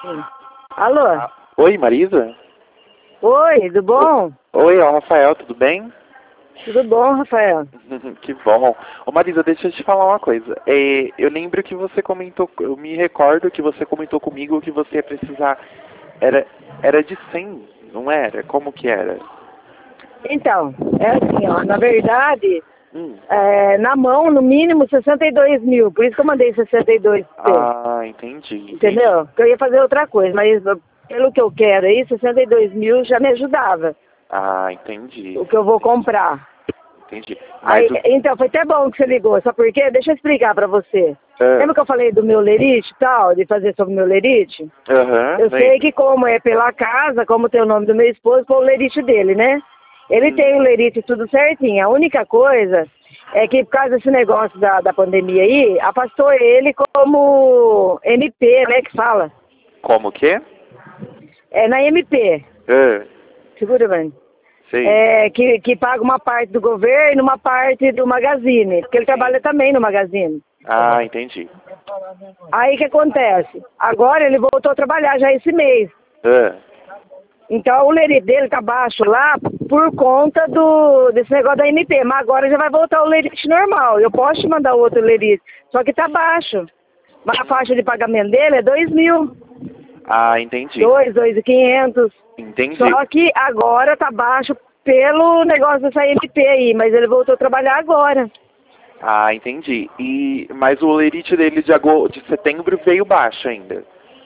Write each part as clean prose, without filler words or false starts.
Sim. Alô? Oi, Marisa? Oi, tudo bom? Oi, é o Rafael, tudo bem? Tudo bom, Rafael? Que bom. Ô Marisa, deixa eu te falar uma coisa. Eu lembro que você comentou, eu me recordo que você comentou comigo que você ia precisar, era de 100, não era? Como que era? Então, é assim, ó, na verdade, Hum. na mão, no mínimo, 62 mil, por isso que eu mandei 62 pra você, Ah, entendi. entendeu? Porque eu ia fazer outra coisa, mas pelo que eu quero aí, 62 mil já me ajudava, Ah, entendi. o que eu vou comprar. Entendi. Aí, Mas o... então, foi até bom que você ligou, sabe por quê? Deixa eu explicar pra você. Lembra que eu falei do meu lerite e tal, de fazer sobre o meu lerite? Eu sei que como é pela casa, como tem o nome do meu esposo, foi o lerite dele, né? Ele tem o lerite tudo certinho. A única coisa é que por causa desse negócio da pandemia aí, afastou ele como MP, né, que fala. Como que? É na MP. Segura, mãe. Sei. Que paga uma parte do governo e uma parte do Magazine, porque ele trabalha também no Magazine. Ah, entendi. Aí o que acontece? Agora ele voltou a trabalhar já esse mês. Então o lerite dele tá baixo lá por conta desse negócio da MP, mas agora já vai voltar o lerite normal. Eu posso te mandar outro lerite, só que tá baixo. Mas a faixa de pagamento dele é 2 mil. Ah, entendi. 2.500. Entendi. Só que agora tá baixo pelo negócio dessa MP aí, mas ele voltou a trabalhar agora. Ah, entendi. Mas o lerite dele de setembro veio baixo ainda.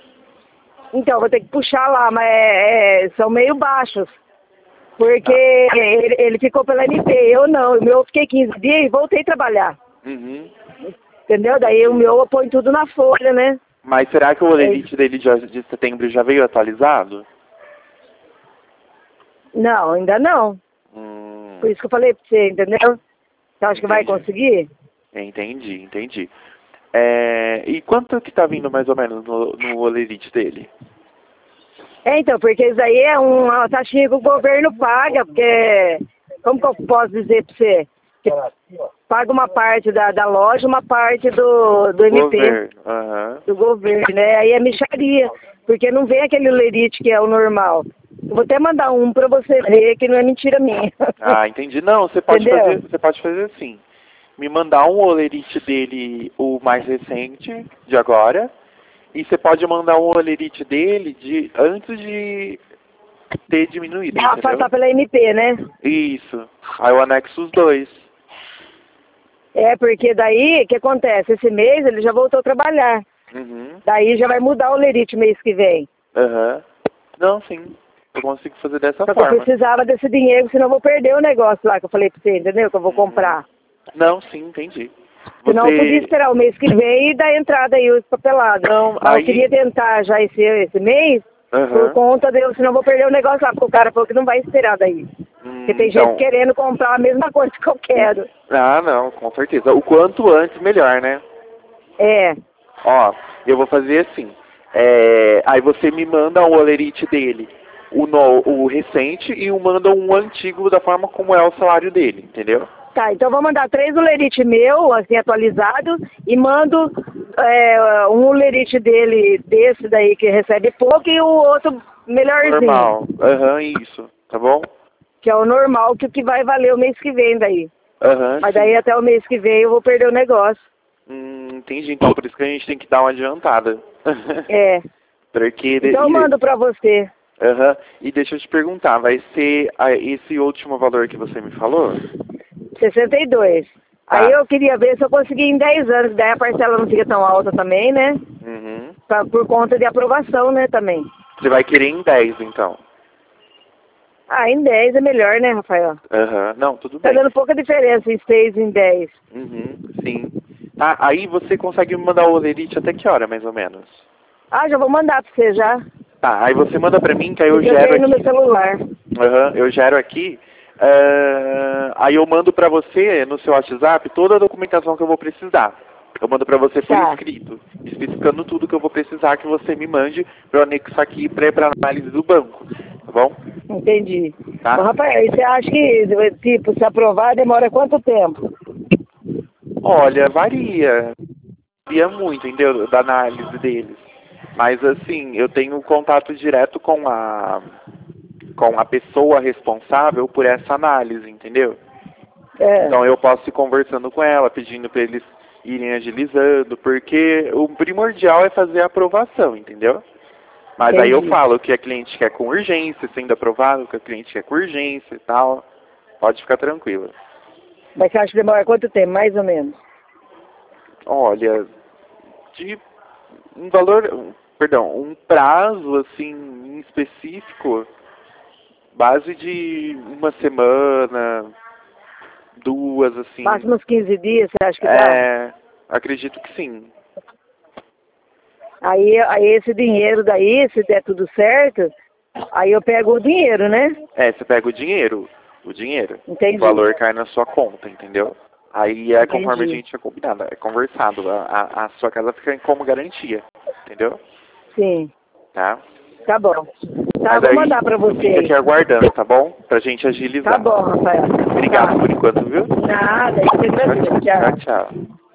Então, vou ter que puxar lá, mas são meio baixos. Porque ele ficou pela MP, eu não. O meu eu fiquei 15 dias e voltei a trabalhar. Uhum. Entendeu? Daí o meu eu ponho tudo na folha, né? Mas será que o lerite dele de setembro já veio atualizado? Não, ainda não. Por isso que eu falei pra você, entendeu? Você acha que vai conseguir? Entendi. E quanto que tá vindo mais ou menos no olerite dele? Então, porque isso aí é uma taxinha que o governo paga, porque, como que eu posso dizer pra você? Que paga uma parte da loja, uma parte do MP, do governo, né? Aí é mixaria, porque não vem aquele olerite que é o normal. Eu vou até mandar um pra você ver que não é mentira minha. Ah, entendi. Não, você pode fazer assim. Me mandar um olerite dele, o mais recente, de agora. E você pode mandar um olerite dele antes de ter diminuído, entendeu? Passar pela MP, né? Isso. Aí eu anexo os dois. Porque daí, o que acontece? Esse mês ele já voltou a trabalhar. Daí já vai mudar o lerite mês que vem. Não, sim. Eu consigo fazer dessa Só que forma. eu precisava desse dinheiro, senão eu vou perder o negócio lá que eu falei pra você, entendeu? Que eu vou comprar. Não, sim, entendi. Senão eu podia esperar o mês que vem e dar entrada aí os papelados. Não, mas eu queria tentar já esse mês, por conta de senão eu vou perder o negócio lá, porque o cara falou que não vai esperar daí. Porque tem gente querendo comprar a mesma coisa que eu quero. Ah, não, com certeza. O quanto antes, melhor, né? Ó, eu vou fazer assim. Aí você me manda o olerite dele, o recente, e manda um antigo da forma como é o salário dele, entendeu? Tá, então eu vou mandar 3 olerite meu, assim, atualizados, e mando um olerite dele, desse daí que recebe pouco, e o outro melhorzinho. Normal, isso, tá bom? Que é o normal, que vai valer o mês que vem daí. Mas daí até o mês que vem eu vou perder o negócio. Entendi, então por isso que a gente tem que dar uma adiantada. Porque então eu mando pra você. E deixa eu te perguntar, vai ser esse último valor que você me falou? 62. Aí eu queria ver se eu conseguia em 10 anos, daí a parcela não fica tão alta também, né? Por conta de aprovação, né, também. Você vai querer em 10, então? Em 10 é melhor, né, Rafael? Não, tudo bem. Tá dando pouca diferença em 6 e em 10. Sim. Tá, aí você consegue me mandar o olerite até que hora, mais ou menos? Já vou mandar pra você já. Tá, aí você manda pra mim, que aí eu gero aqui. no meu celular. Eu gero aqui. Aí eu mando pra você, no seu WhatsApp, toda a documentação que eu vou precisar. Eu mando pra você por escrito, especificando tudo que eu vou precisar que você me mande pra eu anexar aqui pra análise do banco, tá bom? Entendi. Tá? Rafael, e você acha que, tipo, se aprovar demora quanto tempo? Olha, varia. Varia muito, entendeu? Da análise deles. Mas assim, eu tenho contato direto com a pessoa responsável por essa análise, entendeu? Então eu posso ir conversando com ela, pedindo para eles irem agilizando, porque o primordial é fazer a aprovação, entendeu? Mas Entendi. aí eu falo que a cliente quer com urgência, sendo aprovado, que a cliente quer com urgência e tal. Pode ficar tranquila. Mas você acha que demora quanto tempo, mais ou menos? Olha, de um valor, um prazo assim em específico, base de uma semana, 2, assim. Máximo uns 15 dias, você acha que dá? Acredito que sim. Aí esse dinheiro daí, se der tudo certo, aí eu pego o dinheiro, né? Você pega o dinheiro. Entendi. O valor cai na sua conta, entendeu? Aí Entendi. Conforme a gente tinha combinado, é conversado. A sua casa fica como garantia, entendeu? Sim. Tá? Tá bom. Tá, Mas vou aí, mandar pra você. fica aqui aguardando, tá bom? Pra gente agilizar. Tá bom, Rafael. Obrigado Tá. por enquanto, viu? Nada, eu que agradeço. Tchau. Tchau.